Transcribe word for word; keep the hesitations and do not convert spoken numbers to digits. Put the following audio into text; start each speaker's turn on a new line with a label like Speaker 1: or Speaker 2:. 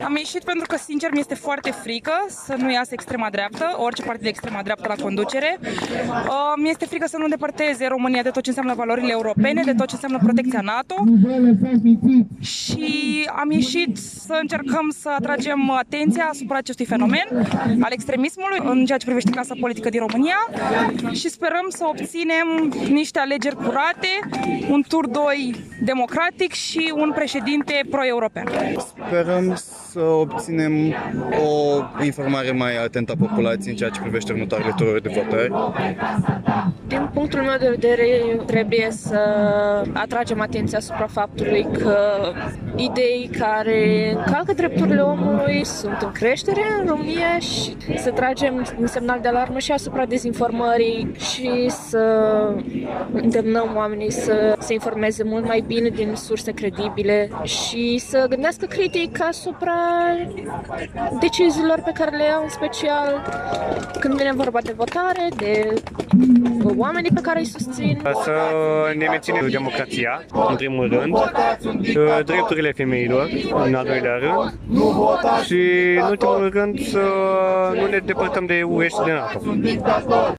Speaker 1: Am ieșit pentru că, sincer, mi este foarte frică să nu iasă extrema dreaptă, orice partid de extrema dreaptă la conducere. Uh, mi este frică să nu îndepărteze România de tot ce înseamnă valorile europene, de tot ce înseamnă protecția NATO. Și am ieșit să încercăm să atragem atenția asupra acestui fenomen al extremismului în ceea ce privește clasa politică din România și sperăm să obținem niște alegeri curate, un tur doi democratic și un președinte pro-european.
Speaker 2: Sperăm să obținem o informare mai atentă a populației în ceea ce privește următoarele tururi de votări.
Speaker 3: Din punctul meu de vedere, trebuie să atragem atenția asupra faptului că idei care încalcă drepturile omului sunt în creștere în România și să tragem un semnal de alarmă și asupra dezinformării și să îndemnăm oamenii să se informeze mult mai bine din surse credibile și să gândească critic asupra deciziilor pe care le iau, în special când vine vorba de votare, de oamenii pe care îi susțin.
Speaker 4: Să ne menținem democrația, în primul rând, drepturile femeilor, în al doilea rând, și, în ultimul rând, să nu ne depărtăm de U E și de NATO.